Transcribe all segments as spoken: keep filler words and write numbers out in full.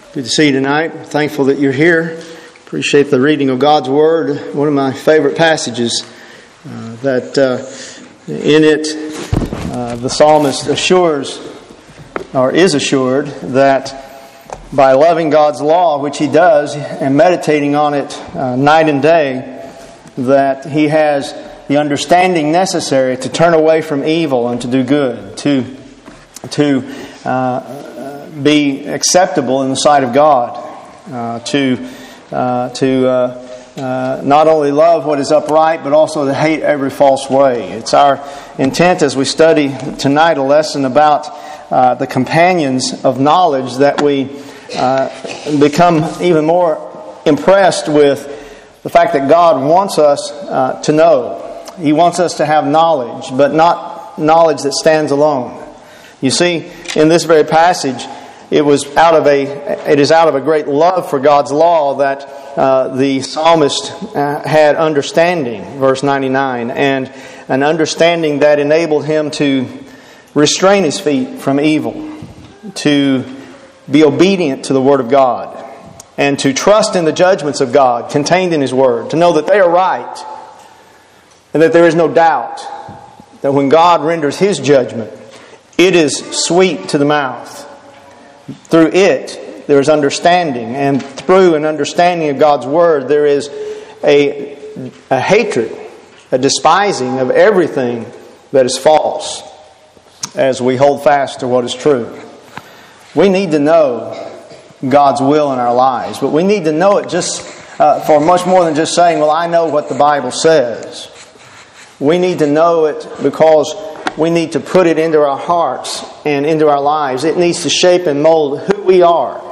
Good to see you tonight. I'm thankful that you're here. Appreciate the reading of God's Word. One of my favorite passages uh, that uh, in it uh, the psalmist assures or is assured that by loving God's law, which he does, and meditating on it uh, night and day, that he has the understanding necessary to turn away from evil and to do good, to to uh, be acceptable in the sight of God, uh, to uh, to uh, uh, not only love what is upright, but also to hate every false way. It's our intent as we study tonight a lesson about uh, the companions of knowledge, that we uh, become even more impressed with the fact that God wants us uh, to know. He wants us to have knowledge, but not knowledge that stands alone. You see, in this very passage, it was out of a it is out of a great love for God's law that uh, the psalmist uh, had understanding, verse ninety-nine, and an understanding that enabled him to restrain his feet from evil, to be obedient to the Word of God, and to trust in the judgments of God contained in His Word, to know that they are right, and that there is no doubt that when God renders His judgment, it is sweet to the mouth. Through it, there is understanding, and through an understanding of God's Word, there is a, a hatred, a despising of everything that is false, as we hold fast to what is true. We need to know God's will in our lives, but we need to know it just uh, for much more than just saying, well, I know what the Bible says. We need to know it because we need to put it into our hearts and into our lives. It needs to shape and mold who we are.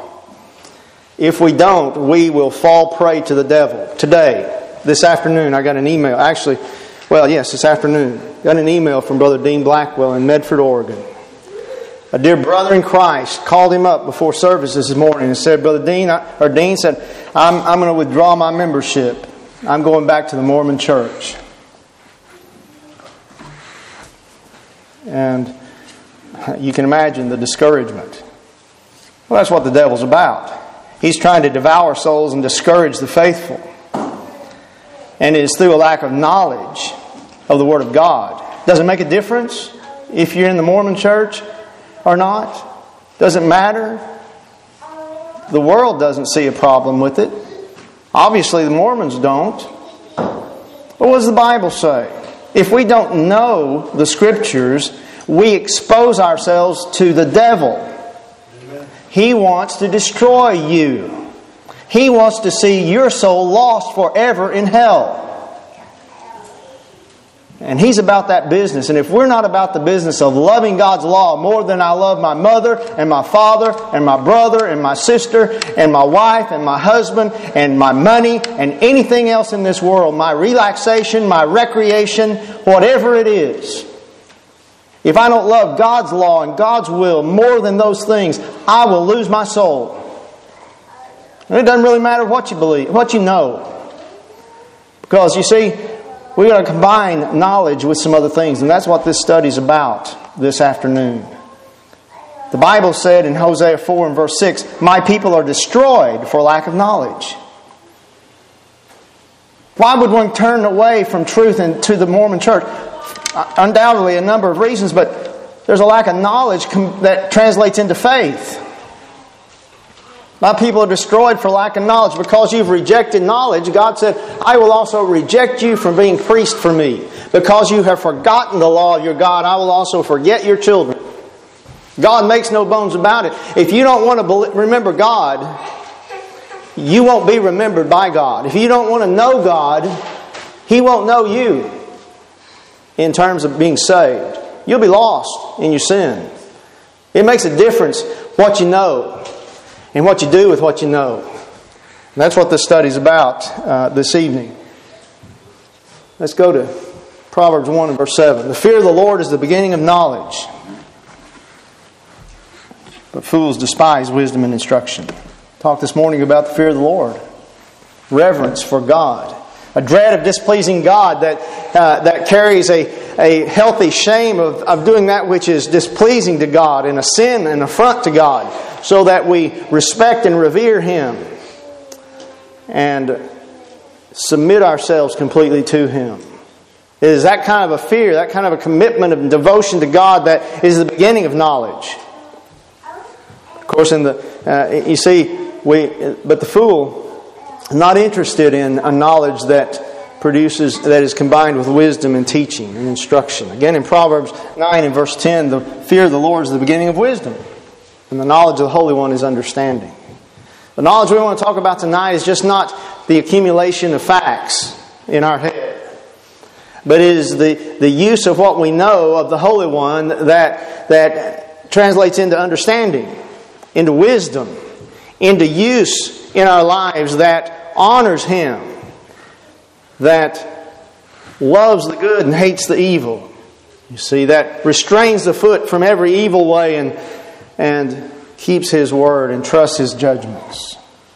If we don't, we will fall prey to the devil. Today, this afternoon, I got an email. Actually, well, yes, this afternoon. Got an email from Brother Dean Blackwell in Medford, Oregon. A dear brother in Christ called him up before service this morning and said, Brother Dean, or Dean said, I'm, I'm going to withdraw my membership. I'm going back to the Mormon Church. And you can imagine the discouragement. Well, that's what the devil's about. He's trying to devour souls and discourage the faithful. And it is through a lack of knowledge of the Word of God. Does it make a difference if you're in the Mormon Church or not? Does it matter? The world doesn't see a problem with it. Obviously, the Mormons don't. But what does the Bible say? If we don't know the Scriptures, we expose ourselves to the devil. Amen. He wants to destroy you. He wants to see your soul lost forever in hell. And he's about that business. And if we're not about the business of loving God's law more than I love my mother and my father and my brother and my sister and my wife and my husband and my money and anything else in this world, my relaxation, my recreation, whatever it is, if I don't love God's law and God's will more than those things, I will lose my soul. And it doesn't really matter what you believe, what you know. Because you see, we're going to combine knowledge with some other things, and that's what this study is about this afternoon. The Bible said in Hosea four and verse six, my people are destroyed for lack of knowledge. Why would one turn away from truth and to the Mormon Church? Undoubtedly a number of reasons, but there's a lack of knowledge that translates into faith. My people are destroyed for lack of knowledge. Because you've rejected knowledge, God said, I will also reject you from being priest for me. Because you have forgotten the law of your God, I will also forget your children. God makes no bones about it. If you don't want to remember God, you won't be remembered by God. If you don't want to know God, He won't know you in terms of being saved. You'll be lost in your sin. It makes a difference what you know and what you do with what you know. And that's what this study's about uh, this evening. Let's go to Proverbs one and verse seven. The fear of the Lord is the beginning of knowledge, but fools despise wisdom and instruction. Talk this morning about the fear of the Lord. Reverence for God. A dread of displeasing God that uh, that carries a, a healthy shame of, of doing that which is displeasing to God and a sin and affront to God, so that we respect and revere Him and submit ourselves completely to Him. It is that kind of a fear, that kind of a commitment of devotion to God that is the beginning of knowledge. Of course, in the uh, you see, we but the fool is not interested in a knowledge that produces that is combined with wisdom and teaching and instruction. Again, in Proverbs nine and verse ten, the fear of the Lord is the beginning of wisdom, and the knowledge of the Holy One is understanding. The knowledge we want to talk about tonight is just not the accumulation of facts in our head, but it is the, the use of what we know of the Holy One that, that translates into understanding, into wisdom, into use in our lives that honors Him, that loves the good and hates the evil. You see, that restrains the foot from every evil way and, and keeps His word and trusts His judgments.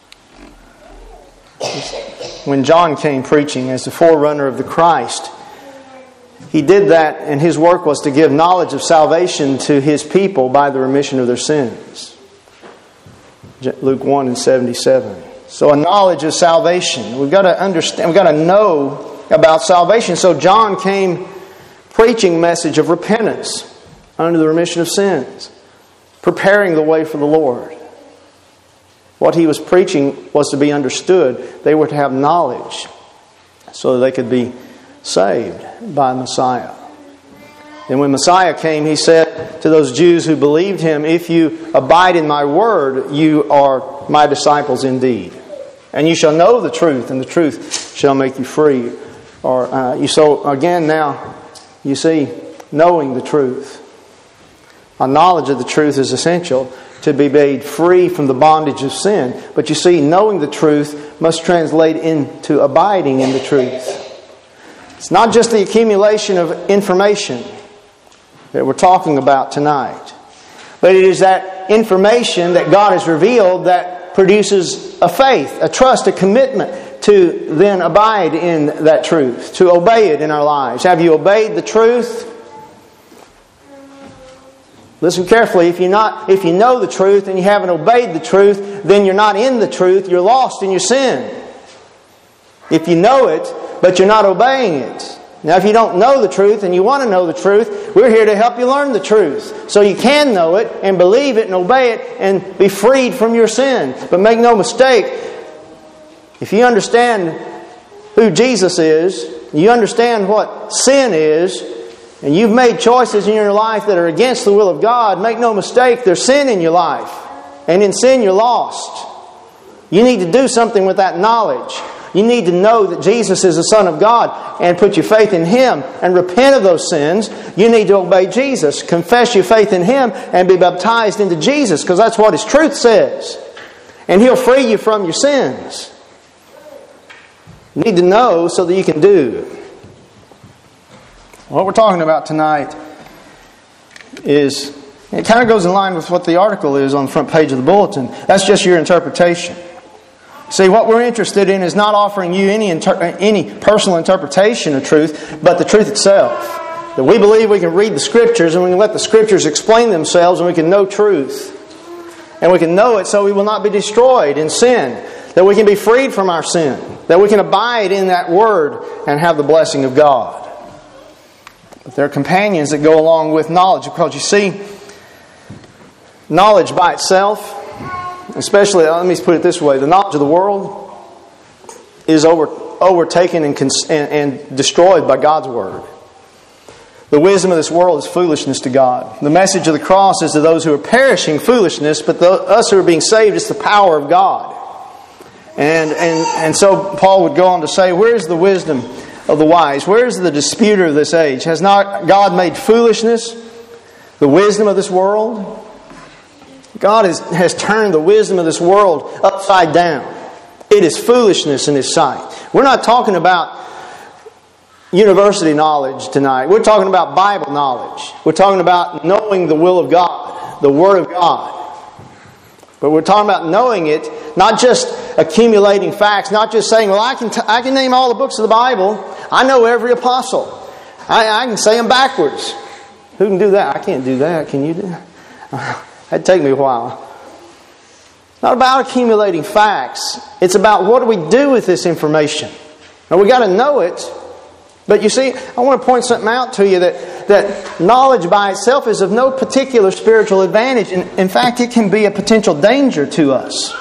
When John came preaching as the forerunner of the Christ, he did that, and his work was to give knowledge of salvation to his people by the remission of their sins. Luke one and seventy-seven. So a knowledge of salvation. We've got to understand, we've got to know about salvation. So John came preaching a message of repentance unto the remission of sins, preparing the way for the Lord. What he was preaching was to be understood. They were to have knowledge so that they could be saved by Messiah. And when Messiah came, He said to those Jews who believed Him, if you abide in my word, you are my disciples indeed. And you shall know the truth, and the truth shall make you free. Or uh, you so again now, you see, knowing the truth. A knowledge of the truth is essential to be made free from the bondage of sin. But you see, knowing the truth must translate into abiding in the truth. It's not just the accumulation of information that we're talking about tonight, but it is that information that God has revealed that produces a faith, a trust, a commitment to then abide in that truth, to obey it in our lives. Have you obeyed the truth? Listen carefully. If you're not, if you know the truth and you haven't obeyed the truth, then you're not in the truth. You're lost in your sin. If you know it, but you're not obeying it. Now, if you don't know the truth and you want to know the truth, we're here to help you learn the truth, so you can know it and believe it and obey it and be freed from your sin. But make no mistake, if you understand who Jesus is, you understand what sin is, and you've made choices in your life that are against the will of God, make no mistake, there's sin in your life. And in sin, you're lost. You need to do something with that knowledge. You need to know that Jesus is the Son of God and put your faith in Him and repent of those sins. You need to obey Jesus, confess your faith in Him, and be baptized into Jesus, because that's what His truth says. And He'll free you from your sins. You need to know so that you can do. What we're talking about tonight is, it kind of goes in line with what the article is on the front page of the bulletin. That's just your interpretation. See, what we're interested in is not offering you any inter- any personal interpretation of truth, but the truth itself. That we believe we can read the Scriptures and we can let the Scriptures explain themselves and we can know truth. And we can know it so we will not be destroyed in sin. That we can be freed from our sin. That we can abide in that Word and have the blessing of God. But there are companions that go along with knowledge. Because you see, knowledge by itself, especially, let me put it this way, the knowledge of the world is over, overtaken and, cons- and, and destroyed by God's Word. The wisdom of this world is foolishness to God. The message of the cross is to those who are perishing foolishness, but the, us who are being saved is the power of God. And, and, and so Paul would go on to say, where's the wisdom of the wise? Where's the disputer of this age? Has not God made foolishness the wisdom of this world? God has, has turned the wisdom of this world upside down. It is foolishness in His sight. We're not talking about university knowledge tonight. We're talking about Bible knowledge. We're talking about knowing the will of God, the Word of God. But we're talking about knowing it, not just accumulating facts, not just saying, well, I can, t- I can name all the books of the Bible. I know every apostle. I, I can say them backwards. Who can do that? I can't do that. Can you do that? That'd take me a while. It's not about accumulating facts. It's about what do we do with this information. Now we got to know it. But you see, I want to point something out to you that, that knowledge by itself is of no particular spiritual advantage. In, in fact, it can be a potential danger to us.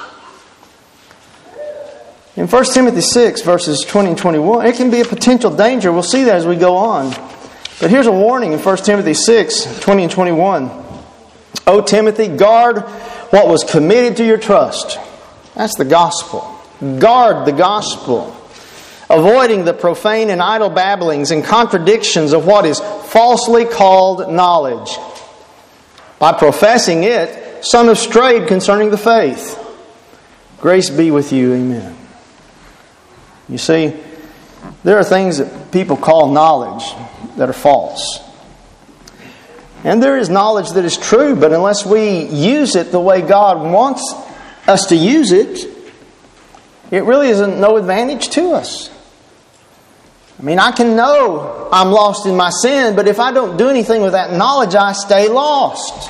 In First Timothy six, verses twenty and twenty-one, it can be a potential danger. We'll see that as we go on. But here's a warning in First Timothy six, twenty and twenty-one. O Timothy, guard what was committed to your trust. That's the gospel. Guard the gospel. Avoiding the profane and idle babblings and contradictions of what is falsely called knowledge. By professing it, some have strayed concerning the faith. Grace be with you. Amen. You see, there are things that people call knowledge that are false. And there is knowledge that is true, but unless we use it the way God wants us to use it, it really isn't no advantage to us. I mean, I can know I'm lost in my sin, but if I don't do anything with that knowledge, I stay lost.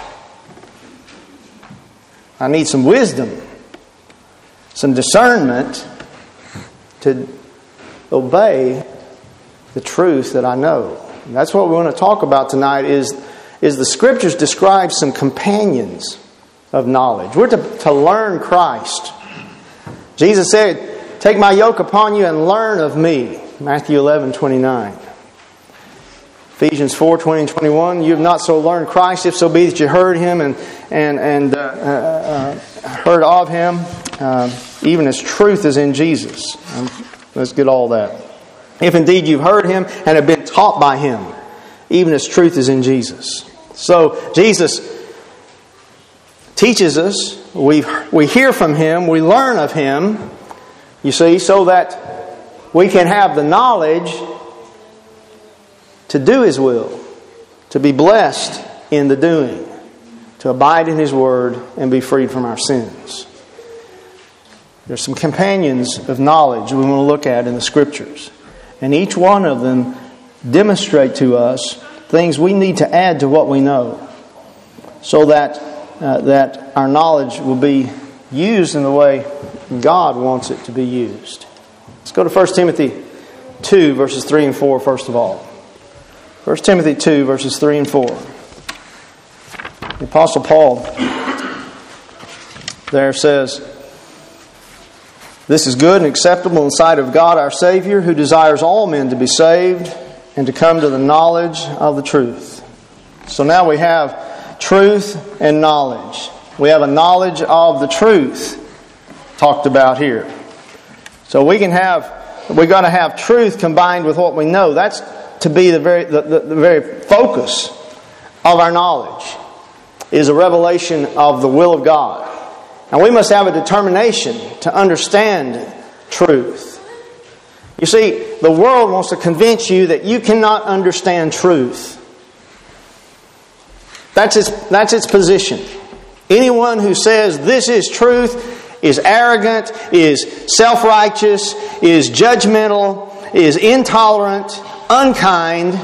I need some wisdom, some discernment to obey the truth that I know. And that's what we want to talk about tonight is, is the Scriptures describe some companions of knowledge. We're to, to learn Christ. Jesus said, take my yoke upon you and learn of me. Matthew eleven, twenty-nine. Ephesians four, twenty and twenty-one. You have not so learned Christ, if so be that you heard Him and, and, and uh, uh, heard of Him, uh, even as truth is in Jesus. Um, let's get all that. If indeed you've heard Him and have been taught by Him, even as truth is in Jesus. So Jesus teaches us, we we hear from Him, we learn of Him, you see, so that we can have the knowledge to do His will, to be blessed in the doing, to abide in His Word and be freed from our sins. There's some companions of knowledge we want to look at in the Scriptures. And each one of them demonstrate to us things we need to add to what we know, so that uh, that our knowledge will be used in the way God wants it to be used. Let's go to First Timothy two, verses three and four, first of all. First Timothy two, verses three and four. The Apostle Paul there says, this is good and acceptable in the sight of God our Savior, who desires all men to be saved and to come to the knowledge of the truth. So now we have truth and knowledge. We have a knowledge of the truth talked about here. So we can have, we've got to have truth combined with what we know. That's to be the very, the, the, the very focus of our knowledge, is a revelation of the will of God. And we must have a determination to understand truth. You see, the world wants to convince you that you cannot understand truth. That's its, that's its position. Anyone who says this is truth is arrogant, is self-righteous, is judgmental, is intolerant, unkind,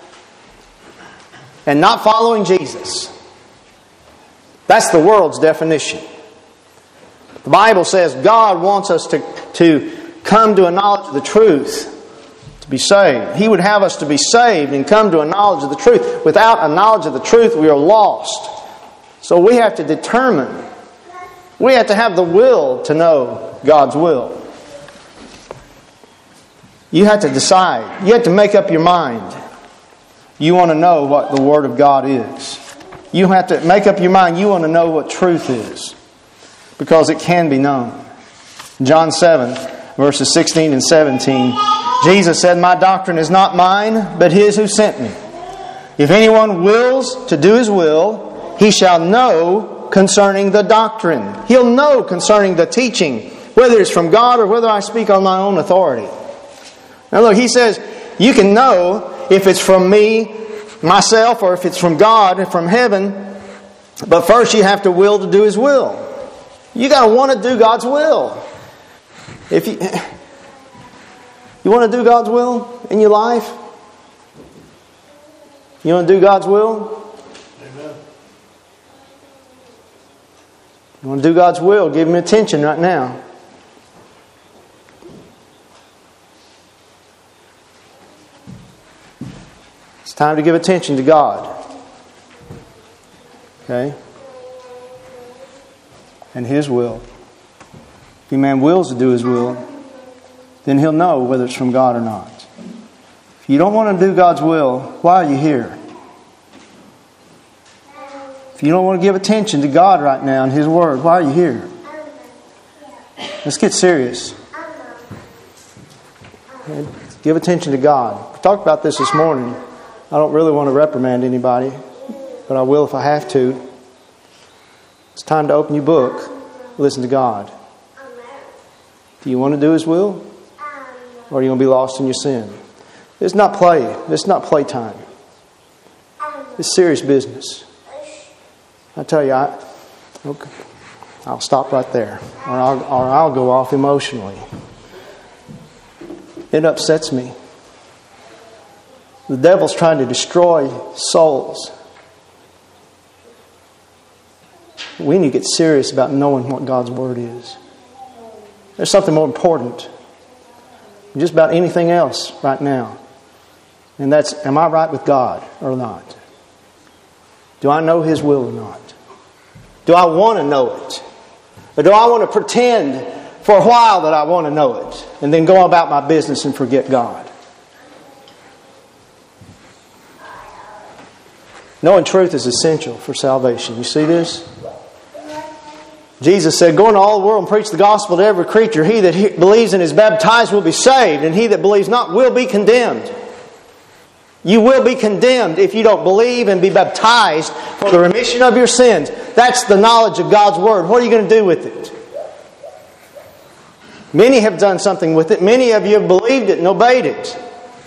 and not following Jesus. That's the world's definition. The Bible says God wants us to, to come to a knowledge of the truth, to be saved. He would have us to be saved and come to a knowledge of the truth. Without a knowledge of the truth, we are lost. So we have to determine, we have to have the will to know God's will. You have to decide. You have to make up your mind. You want to know what the Word of God is. You have to make up your mind. You want to know what truth is, because it can be known. John seven, verses sixteen and seventeen, Jesus said, my doctrine is not mine, but His who sent me. If anyone wills to do His will, he shall know concerning the doctrine. He'll know concerning the teaching, whether it's from God or whether I speak on my own authority. Now look, He says, you can know if it's from me, myself, or if it's from God and from heaven, but first you have to will to do His will. You got to want to do God's will. If you, you want to do God's will in your life, You want to do God's will? Amen. You want to do God's will? Give Him attention right now. It's time to give attention to God. Okay? And His will. If a man wills to do his will, then he'll know whether it's from God or not. If you don't want to do God's will, why are you here? If you don't want to give attention to God right now and His Word, why are you here? Let's get serious. Okay? Give attention to God. We talked about this this morning. I don't really want to reprimand anybody, but I will if I have to. It's time to open your book. Listen to God. Do you want to do His will? Or are you going to be lost in your sin? It's not play. It's not playtime. It's serious business. I tell you, I, okay, I'll stop right there. Or I'll, or I'll go off emotionally. It upsets me. The devil's trying to destroy souls. We need to get serious about knowing what God's Word is. There's something more important than just about anything else right now. And that's, am I right with God or not? Do I know His will or not? Do I want to know it? Or do I want to pretend for a while that I want to know it and then go about my business and forget God? Knowing truth is essential for salvation. You see this? Jesus said, go into all the world and preach the gospel to every creature. He that he believes and is baptized will be saved, and he that believes not will be condemned. You will be condemned if you don't believe and be baptized for the remission of your sins. That's the knowledge of God's Word. What are you going to do with it? Many have done something with it. Many of you have believed it and obeyed it.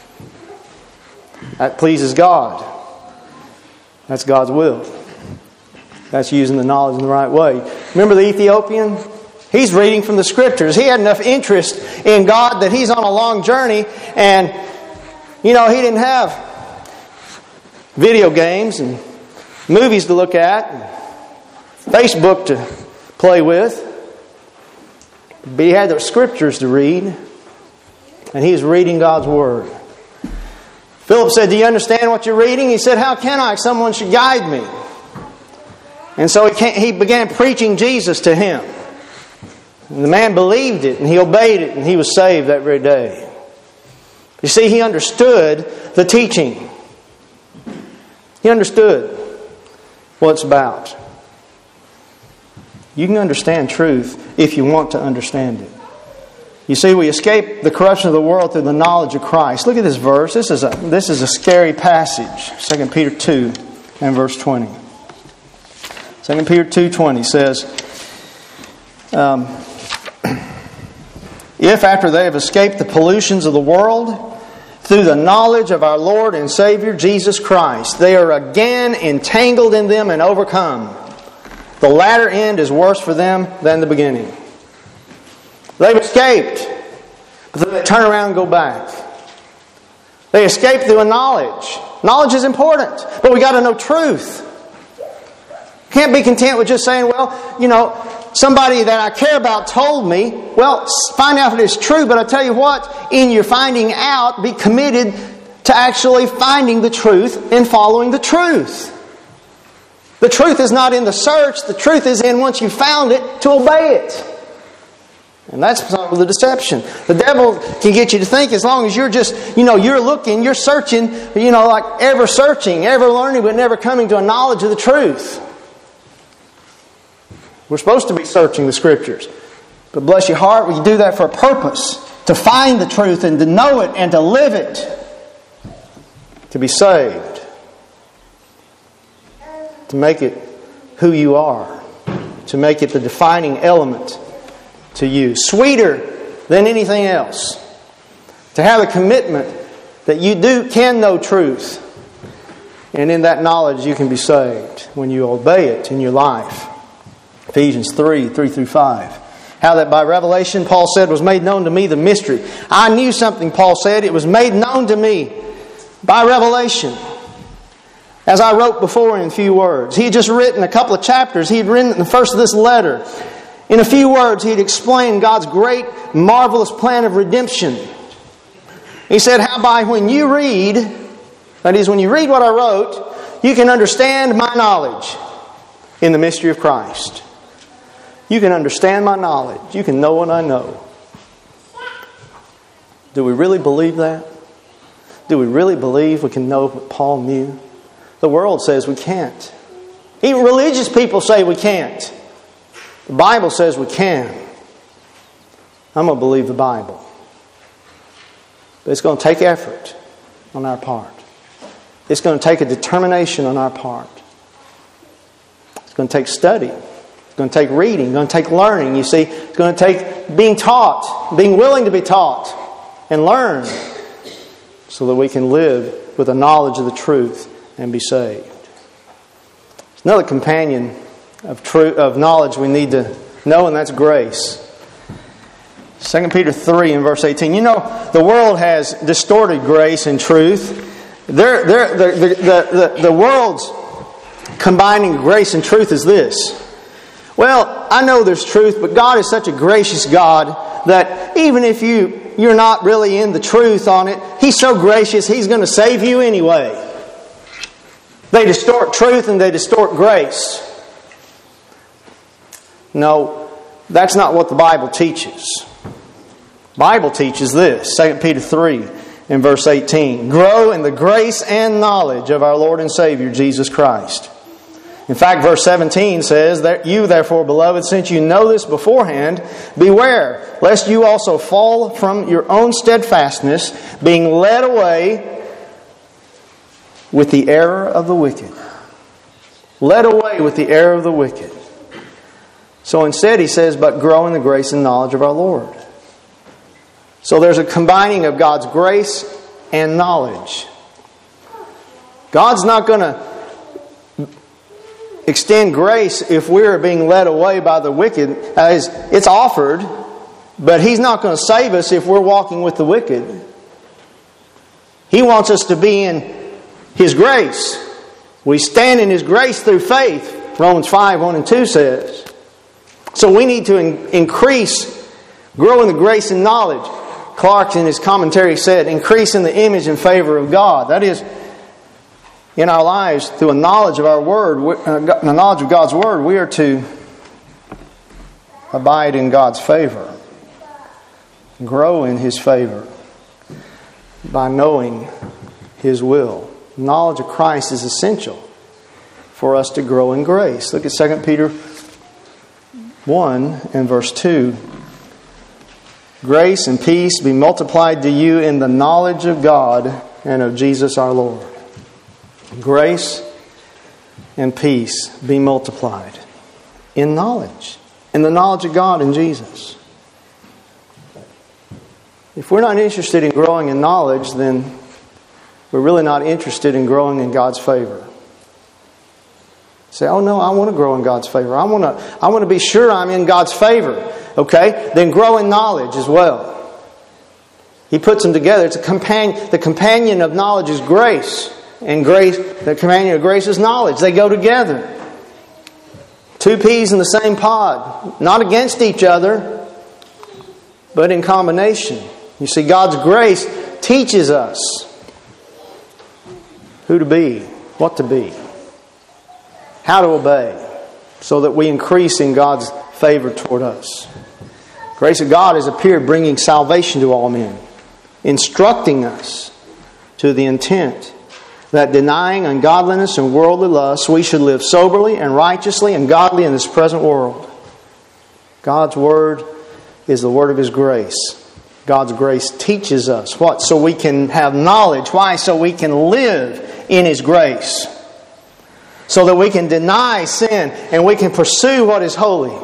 That pleases God. That's God's will. That's using the knowledge in the right way. Remember the Ethiopian? He's reading from the Scriptures. He had enough interest in God that he's on a long journey, and you know, he didn't have video games and movies to look at, and Facebook to play with. But he had the Scriptures to read, and he was reading God's Word. Philip said, do you understand what you're reading? He said, how can I? Someone should guide me. And so he, can't, he began preaching Jesus to him. And the man believed it, and he obeyed it, and he was saved that very day. You see, he understood the teaching. He understood what it's about. You can understand truth if you want to understand it. You see, we escape the corruption of the world through the knowledge of Christ. Look at this verse. This is a, this is a scary passage. Second Peter two and verse twenty. Second Peter two twenty says, um, if after they have escaped the pollutions of the world, through the knowledge of our Lord and Savior Jesus Christ, they are again entangled in them and overcome, the latter end is worse for them than the beginning. They've escaped, but then they turn around and go back. They escape through a knowledge. Knowledge is important, but we got to know truth. Can't be content with just saying, well, you know, somebody that I care about told me. Well, find out if it's true, but I tell you what, in your finding out, be committed to actually finding the truth and following the truth. The truth is not in the search, the truth is in once you found it, to obey it. And that's part of the deception. The devil can get you to think as long as you're just, you know, you're looking, you're searching, you know, like ever searching, ever learning, but never coming to a knowledge of the truth. We're supposed to be searching the Scriptures. But bless your heart, we do that for a purpose. To find the truth and to know it and to live it. To be saved. To make it who you are. To make it the defining element to you. Sweeter than anything else. To have a commitment that you do can know truth. And in that knowledge you can be saved when you obey it in your life. Ephesians three, three through five. How that by revelation, Paul said, was made known to me the mystery. I knew something, Paul said. It was made known to me by revelation. As I wrote before in a few words, he had just written a couple of chapters. He had written the first of this letter. In a few words, he had explained God's great, marvelous plan of redemption. He said, how by when you read, that is, when you read what I wrote, you can understand my knowledge in the mystery of Christ. You can understand my knowledge. You can know what I know. Do we really believe that? Do we really believe we can know what Paul knew? The world says we can't. Even religious people say we can't. The Bible says we can. I'm going to believe the Bible. But it's going to take effort on our part. It's going to take a determination on our part. It's going to take study. It's going to take reading. It's going to take learning. You see, it's going to take being taught, being willing to be taught and learn so that we can live with a knowledge of the truth and be saved. There's another companion of truth, of knowledge we need to know, and that's grace. Second Peter three and verse eighteen. You know, the world has distorted grace and truth. They're, they're, they're, the, the, the, the world's combining grace and truth is this. Well, I know there's truth, but God is such a gracious God that even if you, you're not really in the truth on it, He's so gracious, He's going to save you anyway. They distort truth and they distort grace. No, that's not what the Bible teaches. The Bible teaches this, Second Peter three and verse eighteen. Grow in the grace and knowledge of our Lord and Savior, Jesus Christ. In fact, verse seventeen says, that you therefore, beloved, since you know this beforehand, beware, lest you also fall from your own steadfastness, being led away with the error of the wicked. Led away with the error of the wicked. So instead he says, but grow in the grace and knowledge of our Lord. So there's a combining of God's grace and knowledge. God's not going to extend grace if we're being led away by the wicked. As it's offered, but He's not going to save us if we're walking with the wicked. He wants us to be in His grace. We stand in His grace through faith, Romans five, one and two says. So we need to in- increase, grow in the grace and knowledge. Clark in his commentary said, increase in the image and favor of God. That is, in our lives, through a knowledge of our Word, uh, a knowledge of God's Word, we are to abide in God's favor. Grow in His favor by knowing His will. Knowledge of Christ is essential for us to grow in grace. Look at Second Peter one and verse two. Grace and peace be multiplied to you in the knowledge of God and of Jesus our Lord. Grace and peace be multiplied in knowledge, in the knowledge of God and Jesus. If we're not interested in growing in knowledge, then we're really not interested in growing in God's favor. Say, oh no, I want to grow in God's favor. I want to, I want to be sure I'm in God's favor. Okay? Then grow in knowledge as well. He puts them together. It's a companion. The companion of knowledge is grace. And grace, the companion of grace is knowledge. They go together. Two peas in the same pod. Not against each other, but in combination. You see, God's grace teaches us who to be, what to be, how to obey, so that we increase in God's favor toward us. The grace of God has appeared, bringing salvation to all men, instructing us to the intent that denying ungodliness and worldly lust, we should live soberly and righteously and godly in this present world. God's Word is the Word of His grace. God's grace teaches us what? So we can have knowledge. Why? So we can live in His grace. So that we can deny sin and we can pursue what is holy.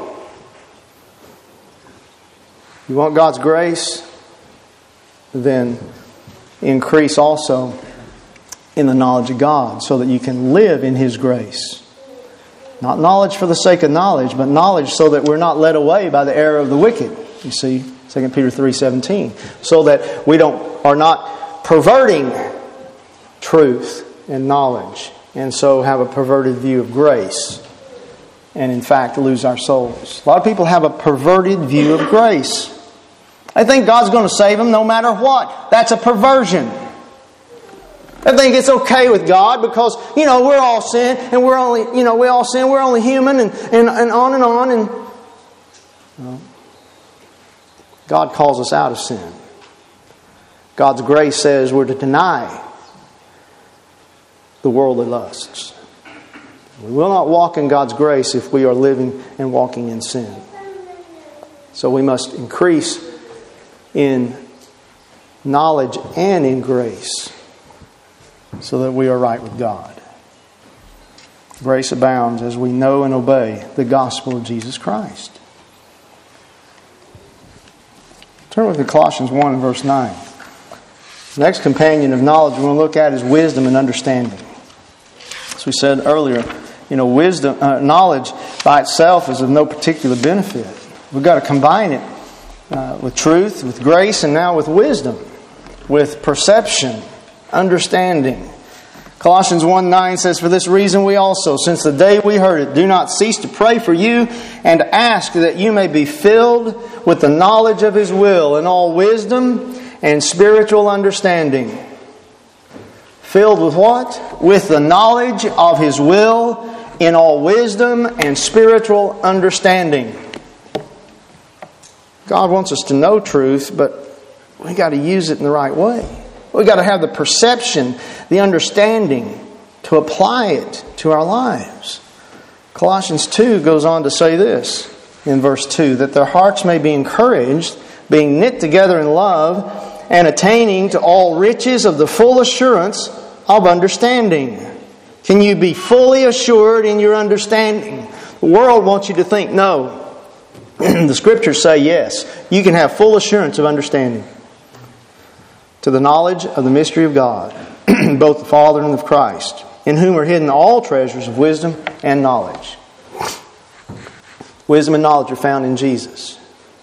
You want God's grace? Then increase also in the knowledge of God so that you can live in His grace. Not knowledge for the sake of knowledge, but knowledge so that we're not led away by the error of the wicked. You see, Second Peter three seventeen. So that we don't are not perverting truth and knowledge and so have a perverted view of grace, and in fact lose our souls. A lot of people have a perverted view of grace. They think God's going to save them no matter what. That's a perversion. They think it's okay with God because, you know, we're all sin and we're only, you know, we all sin, we're only human, and, and, and on and on. And well, God calls us out of sin. God's grace says we're to deny the worldly lusts. We will not walk in God's grace if we are living and walking in sin. So we must increase in knowledge and in grace so that we are right with God. Grace abounds as we know and obey the gospel of Jesus Christ. Turn with me to Colossians one and verse nine. The next companion of knowledge we're going to look at is wisdom and understanding. As we said earlier, you know, wisdom, uh, knowledge by itself is of no particular benefit. We've got to combine it uh, with truth, with grace, and now with wisdom, with perception, understanding. Colossians one nine says, "For this reason we also, since the day we heard it, do not cease to pray for you and ask that you may be filled with the knowledge of His will in all wisdom and spiritual understanding." Filled with what? With the knowledge of His will in all wisdom and spiritual understanding. God wants us to know truth, but we got to use it in the right way. We've got to have the perception, the understanding to apply it to our lives. Colossians two goes on to say this in verse two, that their hearts may be encouraged, being knit together in love, and attaining to all riches of the full assurance of understanding. Can you be fully assured in your understanding? The world wants you to think no. The Scriptures say yes. You can have full assurance of understanding. To the knowledge of the mystery of God, both the Father and of Christ, in whom are hidden all treasures of wisdom and knowledge. Wisdom and knowledge are found in Jesus.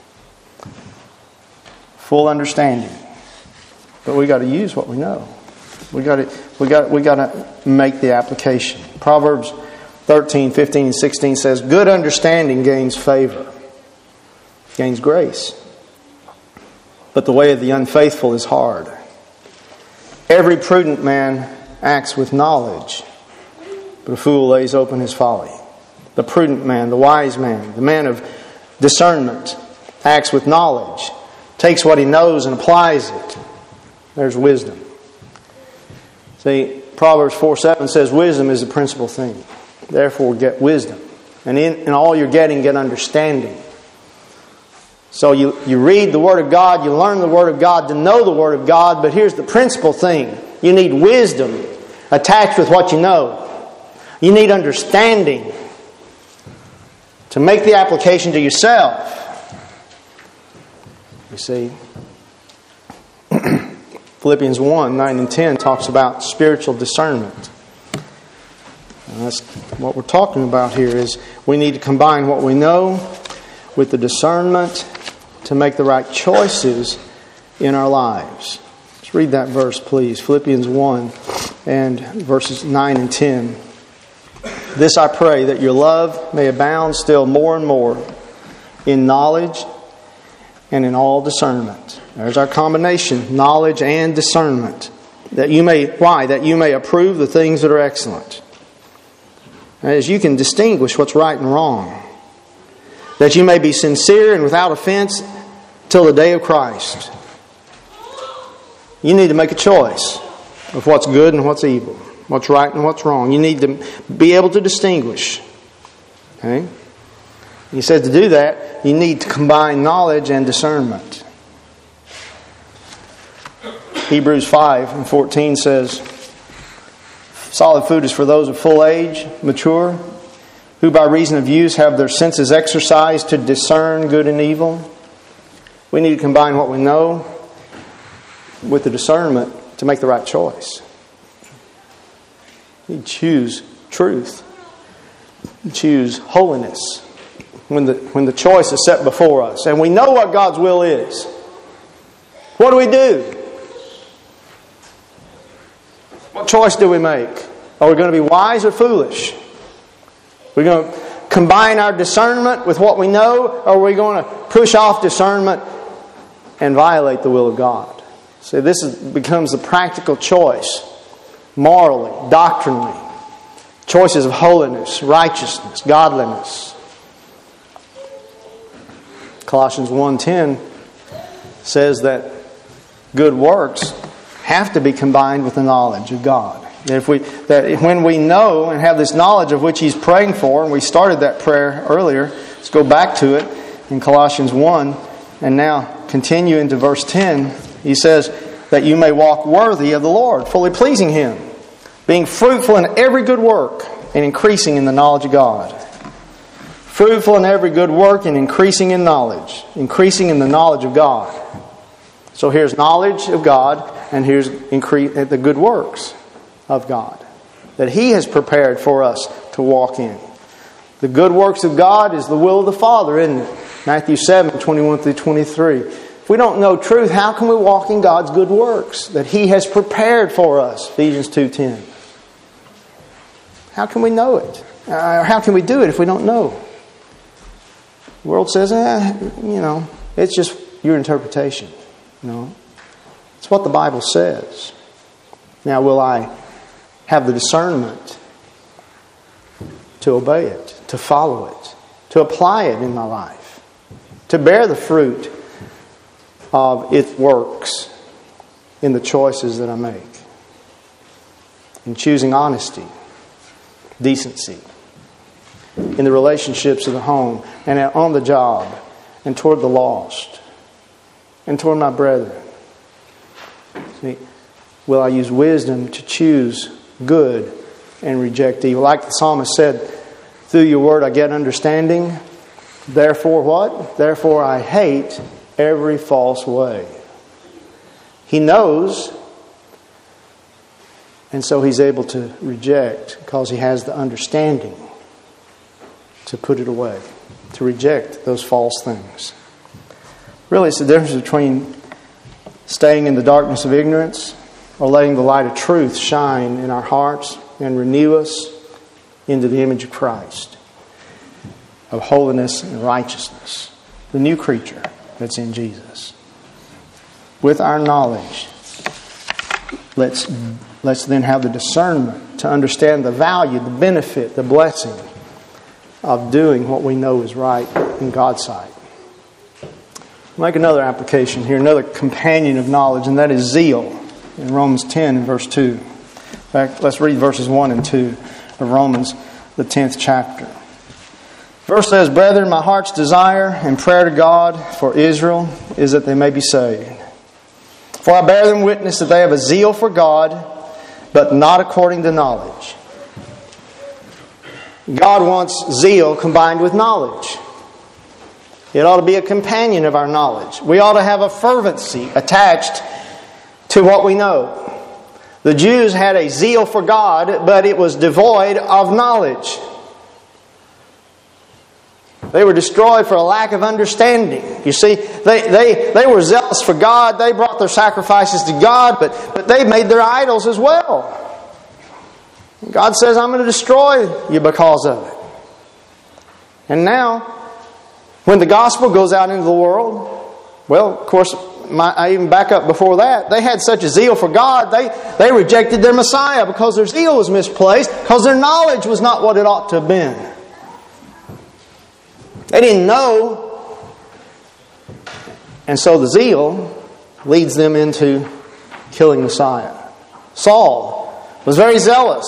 Full understanding. But we got to use what we know. We got to we got we got to make the application. Proverbs thirteen, fifteen, and sixteen says, "Good understanding gains favor, gains grace. But the way of the unfaithful is hard. Every prudent man acts with knowledge, but a fool lays open his folly." The prudent man, the wise man, the man of discernment, acts with knowledge, takes what he knows and applies it. There's wisdom. See, Proverbs four seven says wisdom is the principal thing. Therefore get wisdom. And in, in all you're getting, get understanding. So you, you read the Word of God, you learn the Word of God to know the Word of God, but here's the principal thing. You need wisdom attached with what you know. You need understanding to make the application to yourself. You see, Philippians one, nine and ten talks about spiritual discernment. And that's what we're talking about here is we need to combine what we know with the discernment to make the right choices in our lives. Let's read that verse, please. Philippians one and verses nine and ten. "This I pray, that your love may abound still more and more in knowledge and in all discernment." There's our combination, knowledge and discernment. That you may, why? That you may approve the things that are excellent. As you can distinguish what's right and wrong. That you may be sincere and without offense till the day of Christ. You need to make a choice of what's good and what's evil. What's right and what's wrong. You need to be able to distinguish. Okay? He said to do that, you need to combine knowledge and discernment. Hebrews five and fourteen says, "Solid food is for those of full age, mature, who by reason of use have their senses exercised to discern good and evil." We need to combine what we know with the discernment to make the right choice. You choose truth. You choose holiness. When the, when the choice is set before us and we know what God's will is, what do we do? What choice do we make? Are we going to be wise or foolish? We're going to combine our discernment with what we know, or are we going to push off discernment and violate the will of God? See, this is, becomes a practical choice, morally, doctrinally. Choices of holiness, righteousness, godliness. Colossians one ten says that good works have to be combined with the knowledge of God. That if we, that when we know and have this knowledge of which He's praying for, and we started that prayer earlier, let's go back to it in Colossians one, and now continue into verse ten. He says that you may walk worthy of the Lord, fully pleasing Him, being fruitful in every good work and increasing in the knowledge of God. Fruitful in every good work and increasing in knowledge. Increasing in the knowledge of God. So here's knowledge of God, and here's increase the good works of God that He has prepared for us to walk in. The good works of God is the will of the Father, isn't it? Matthew seven, twenty-one through twenty-three. If we don't know truth, how can we walk in God's good works that He has prepared for us? Ephesians two ten. How can we know it? Uh, how can we do it if we don't know? The world says, eh, you know, it's just your interpretation. No. It's what the Bible says. Now, will I have the discernment to obey it, to follow it, to apply it in my life, to bear the fruit of its works in the choices that I make, in choosing honesty, decency, in the relationships of the home and on the job and toward the lost and toward my brethren? See, will I use wisdom to choose good and reject evil? Like the psalmist said, through your word I get understanding. Therefore what? Therefore I hate every false way. He knows, and so he's able to reject because he has the understanding to put it away, to reject those false things. Really, it's the difference between staying in the darkness of ignorance or letting the light of truth shine in our hearts and renew us into the image of Christ, of holiness and righteousness, the new creature that's in Jesus. With our knowledge, let's, let's then have the discernment to understand the value, the benefit, the blessing of doing what we know is right in God's sight. I'll make another application here, another companion of knowledge, and that is zeal in Romans ten and verse two. In fact, let's read verses one and two of Romans, the tenth chapter. Verse says, Brethren, my heart's desire and prayer to God for Israel is that they may be saved. For I bear them witness that they have a zeal for God, but not according to knowledge. God wants zeal combined with knowledge. It ought to be a companion of our knowledge. We ought to have a fervency attached to what we know. The Jews had a zeal for God, but it was devoid of knowledge. They were destroyed for a lack of understanding. You see, they, they, they were zealous for God. They brought their sacrifices to God, but, but they made their idols as well. God says, I'm going to destroy you because of it. And now, when the gospel goes out into the world, well, of course, my, I even back up before that. They had such a zeal for God, they, they rejected their Messiah because their zeal was misplaced, because their knowledge was not what it ought to have been. They didn't know. And so the zeal leads them into killing Messiah. Saul was very zealous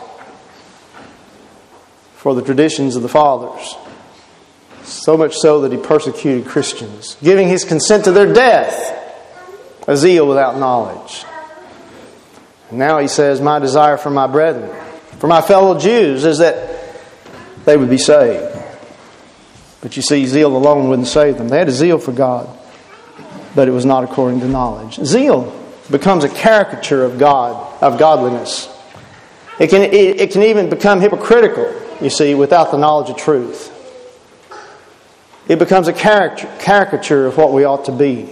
for the traditions of the fathers. So much so that he persecuted Christians, giving his consent to their death. A zeal without knowledge. And now he says, my desire for my brethren, for my fellow Jews, is that they would be saved. But you see, zeal alone wouldn't save them. They had a zeal for God, but it was not according to knowledge. Zeal becomes a caricature of God, of godliness. It can, it, it can even become hypocritical, you see, without the knowledge of truth. It becomes a caricature, caricature of what we ought to be.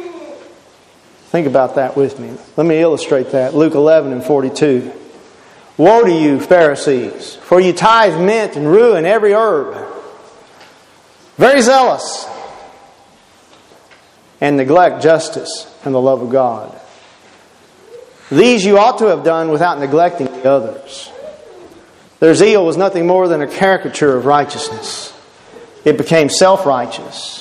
Think about that with me. Let me illustrate that. Luke eleven and forty-two. Woe to you, Pharisees, for you tithe mint and rue and every herb. Very zealous, and neglect justice and the love of God. These you ought to have done without neglecting the others. Their zeal was nothing more than a caricature of righteousness. It became self-righteous,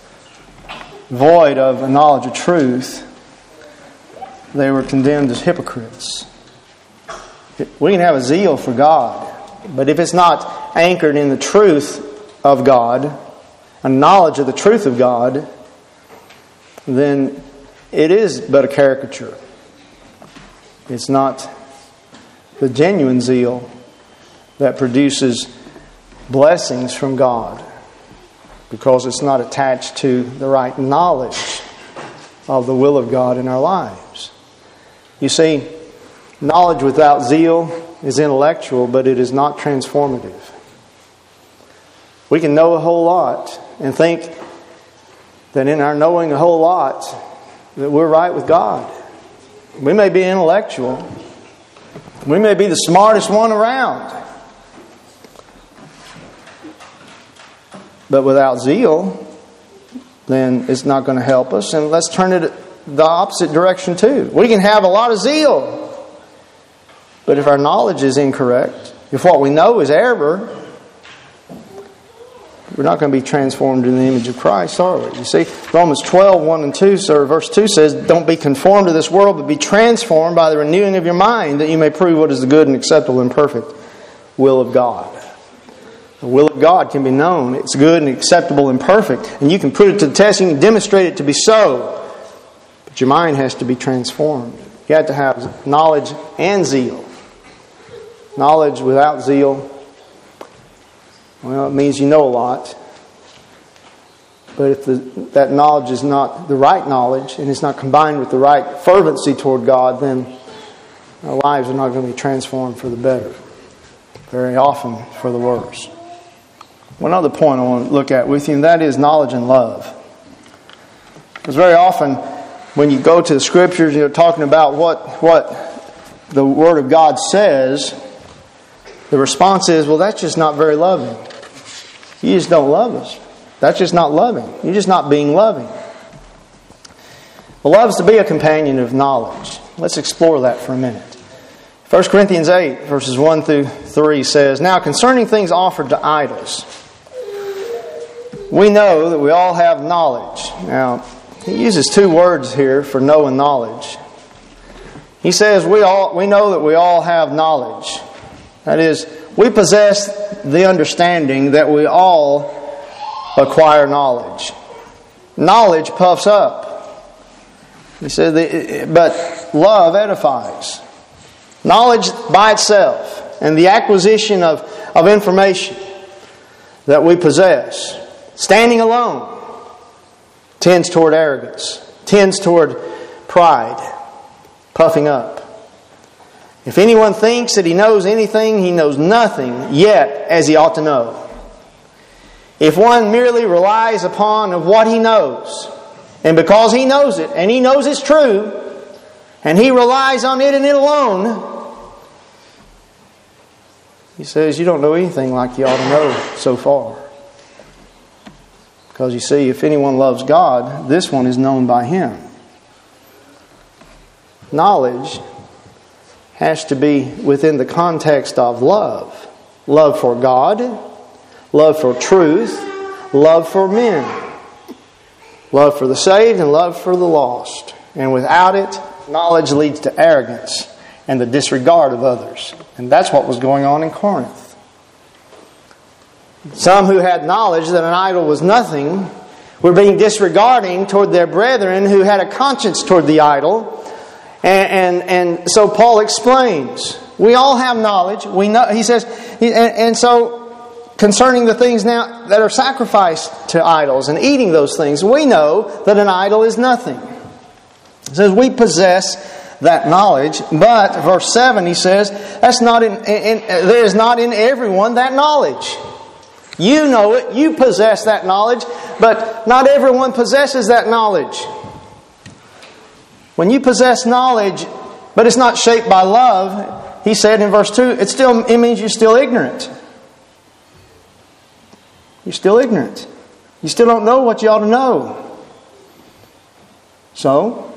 void of a knowledge of truth. They were condemned as hypocrites. We can have a zeal for God, but if it's not anchored in the truth of God, a knowledge of the truth of God, then it is but a caricature. It's not the genuine zeal that produces blessings from God, because it's not attached to the right knowledge of the will of God in our lives. You see, knowledge without zeal is intellectual, but it is not transformative. We can know a whole lot and think that in our knowing a whole lot that we're right with God. We may be intellectual. We may be the smartest one around. But without zeal, then it's not going to help us. And let's turn it the opposite direction too. We can have a lot of zeal, but if our knowledge is incorrect, if what we know is error, we're not going to be transformed in the image of Christ, are we? You see, Romans twelve, one and two, sir, verse two says, don't be conformed to this world, but be transformed by the renewing of your mind, that you may prove what is the good and acceptable and perfect will of God. The will of God can be known. It's good and acceptable and perfect. And you can put it to the test, you can demonstrate it to be so. But your mind has to be transformed. You have to have knowledge and zeal. Knowledge without zeal, well, it means you know a lot. But if the, that knowledge is not the right knowledge, and it's not combined with the right fervency toward God, then our lives are not going to be transformed for the better. Very often for the worse. One other point I want to look at with you, and that is knowledge and love. Because very often when you go to the Scriptures, you're talking about what, what the Word of God says, the response is, well, that's just not very loving. You just don't love us. That's just not loving. You're just not being loving. Well, love is to be a companion of knowledge. Let's explore that for a minute. First Corinthians eight, verses one through three says, now concerning things offered to idols, we know that we all have knowledge. Now, he uses two words here for know and knowledge. He says we all we know that we all have knowledge. That is, we possess the understanding that we all acquire knowledge. Knowledge puffs up. He said, but love edifies. Knowledge by itself and the acquisition of, of information that we possess, standing alone, tends toward arrogance, tends toward pride, puffing up. If anyone thinks that he knows anything, he knows nothing yet as he ought to know. If one merely relies upon of what he knows, and because he knows it, and he knows it's true, and he relies on it and it alone, he says, you don't know anything like you ought to know so far. Because you see, if anyone loves God, this one is known by Him. Knowledge has to be within the context of love. Love for God, love for truth, love for men, love for the saved and love for the lost. And without it, knowledge leads to arrogance and the disregard of others. And that's what was going on in Corinth. Some who had knowledge that an idol was nothing were being disregarding toward their brethren who had a conscience toward the idol. And, and, and so Paul explains, we all have knowledge. We know, he says, and, and so concerning the things now that are sacrificed to idols and eating those things, we know that an idol is nothing. He says we possess that knowledge, but verse seven he says, that's not in, in, there is not in everyone that knowledge. You know it, you possess that knowledge, but not everyone possesses that knowledge. When you possess knowledge, but it's not shaped by love, he said in verse two, it still it means you're still ignorant. You're still ignorant. You still don't know what you ought to know. So,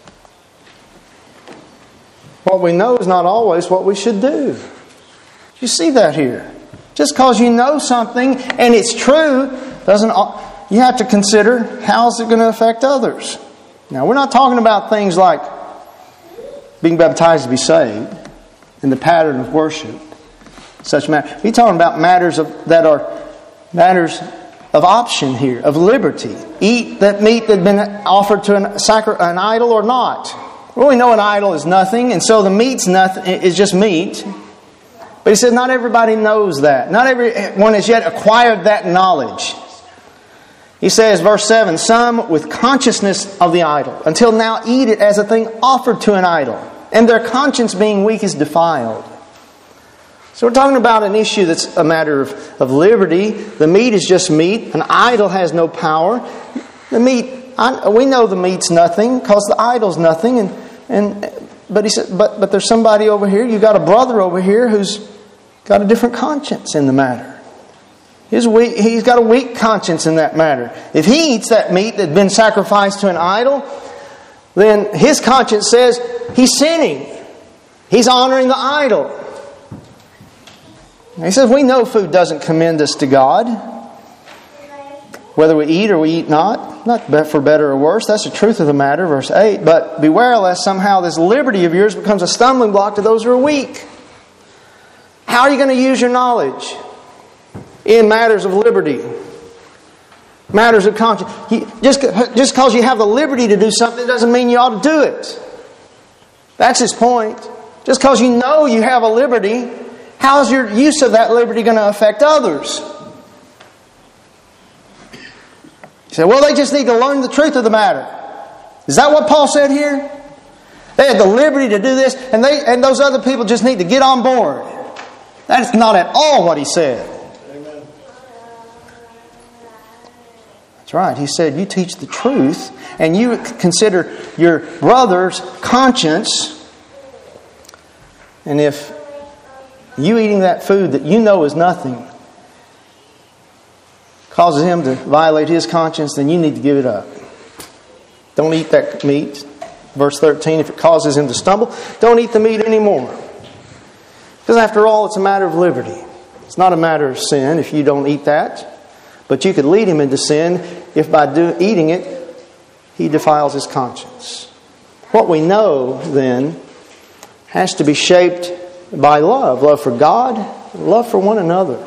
what we know is not always what we should do. You see that here. Just because you know something and it's true, doesn't you have to consider how is it going to affect others. Now, we're not talking about things like being baptized to be saved and the pattern of worship, such matter. We're talking about matters of, that are matters of option here, of liberty. Eat that meat that had been offered to an, sacri- an idol or not. Well, we know an idol is nothing, and so the meat's nothing. It's just meat. But he says not everybody knows that. Not everyone has yet acquired that knowledge. He says, verse seven, some with consciousness of the idol, until now eat it as a thing offered to an idol, and their conscience being weak is defiled. So we're talking about an issue that's a matter of, of liberty. The meat is just meat. An idol has no power. The meat, I, we know the meat's nothing because the idol's nothing. And, and but he said, but but there's somebody over here. You got a brother over here who's got a different conscience in the matter. His weak, he's got a weak conscience in that matter. If he eats that meat that's been sacrificed to an idol, then his conscience says he's sinning. He's honoring the idol. He says, we know food doesn't commend us to God. Whether we eat or we eat not, not for better or worse. That's the truth of the matter, verse eight. But beware lest somehow this liberty of yours becomes a stumbling block to those who are weak. How are you going to use your knowledge in matters of liberty? Matters of conscience. You, just, just because you have the liberty to do something doesn't mean you ought to do it. That's his point. Just because you know you have a liberty, how's your use of that liberty going to affect others? You say, well, they just need to learn the truth of the matter. Is that what Paul said here? They had the liberty to do this, and they and those other people just need to get on board. That's not at all what he said. Amen. That's right. He said, you teach the truth, and you consider your brother's conscience, and if you eating that food that you know is nothing causes him to violate his conscience, then you need to give it up. Don't eat that meat. Verse thirteen, if it causes him to stumble, don't eat the meat anymore. Because after all, it's a matter of liberty. It's not a matter of sin if you don't eat that. But you could lead him into sin if by do, eating it, he defiles his conscience. What we know, then, has to be shaped by love. Love for God, love for one another.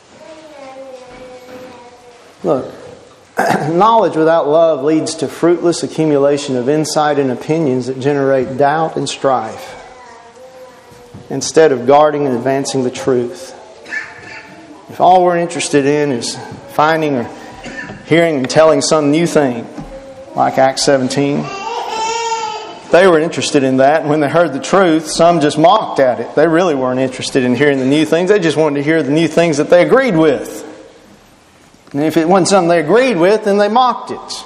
Look, knowledge without love leads to fruitless accumulation of insight and opinions that generate doubt and strife, instead of guarding and advancing the truth. If all we're interested in is finding or hearing and telling some new thing, like Acts seventeen, they were interested in that, and when they heard the truth, some just mocked at it. They really weren't interested in hearing the new things. They just wanted to hear the new things that they agreed with. And if it wasn't something they agreed with, then they mocked it.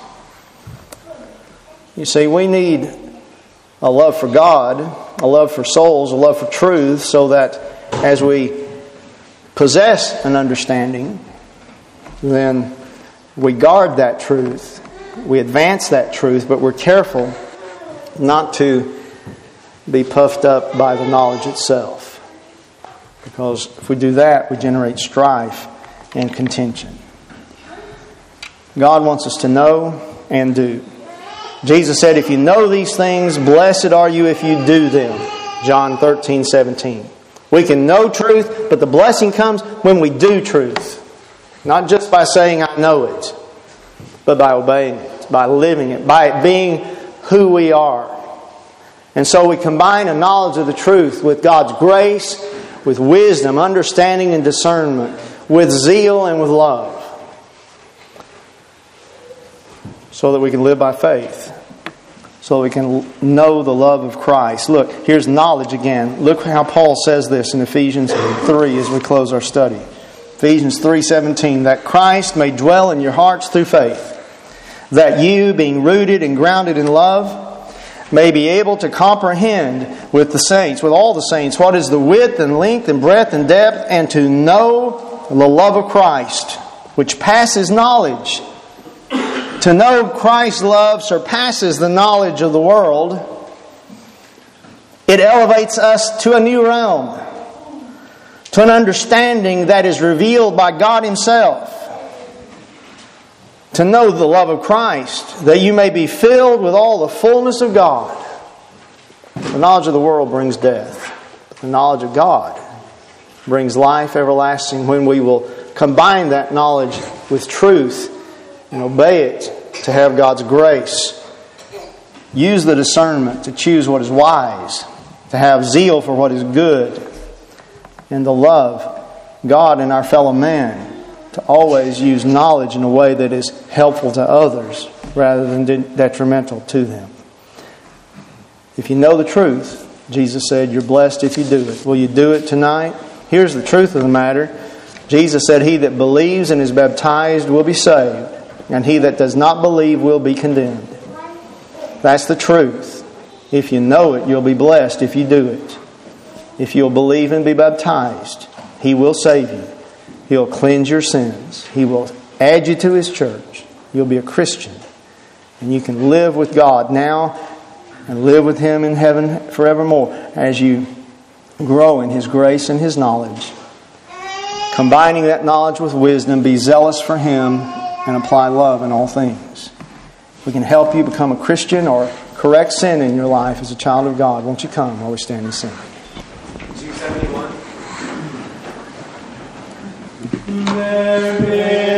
You see, we need a love for God, a love for souls, a love for truth, so that as we possess an understanding, then we guard that truth, we advance that truth, but we're careful not to be puffed up by the knowledge itself. Because if we do that, we generate strife and contention. God wants us to know and do. Jesus said, if you know these things, blessed are you if you do them. John thirteen seventeen. We can know truth, but the blessing comes when we do truth. Not just by saying I know it, but by obeying it, by living it, by it being who we are. And so we combine a knowledge of the truth with God's grace, with wisdom, understanding, and discernment, with zeal and with love, so that we can live by faith, so that we can know the love of Christ. Look, here's knowledge again. Look how Paul says this in Ephesians three as we close our study. Ephesians three seventeen, that Christ may dwell in your hearts through faith, that you, being rooted and grounded in love, may be able to comprehend with the saints, with all the saints, what is the width and length and breadth and depth, and to know the love of Christ, which passes knowledge. To know Christ's love surpasses the knowledge of the world. It elevates us to a new realm, to an understanding that is revealed by God Himself. To know the love of Christ, that you may be filled with all the fullness of God. The knowledge of the world brings death. The knowledge of God brings life everlasting when we will combine that knowledge with truth and obey it to have God's grace. Use the discernment to choose what is wise, to have zeal for what is good, and to love God and our fellow man. To always use knowledge in a way that is helpful to others rather than detrimental to them. If you know the truth, Jesus said, you're blessed if you do it. Will you do it tonight? Here's the truth of the matter. Jesus said, he that believes and is baptized will be saved, and he that does not believe will be condemned. That's the truth. If you know it, you'll be blessed if you do it. If you'll believe and be baptized, He will save you. He'll cleanse your sins. He will add you to His church. You'll be a Christian. And you can live with God now and live with Him in heaven forevermore as you grow in His grace and His knowledge. Combining that knowledge with wisdom, be zealous for Him and apply love in all things. We can help you become a Christian or correct sin in your life as a child of God. Won't you come while we stand and sing? two seventy-one. There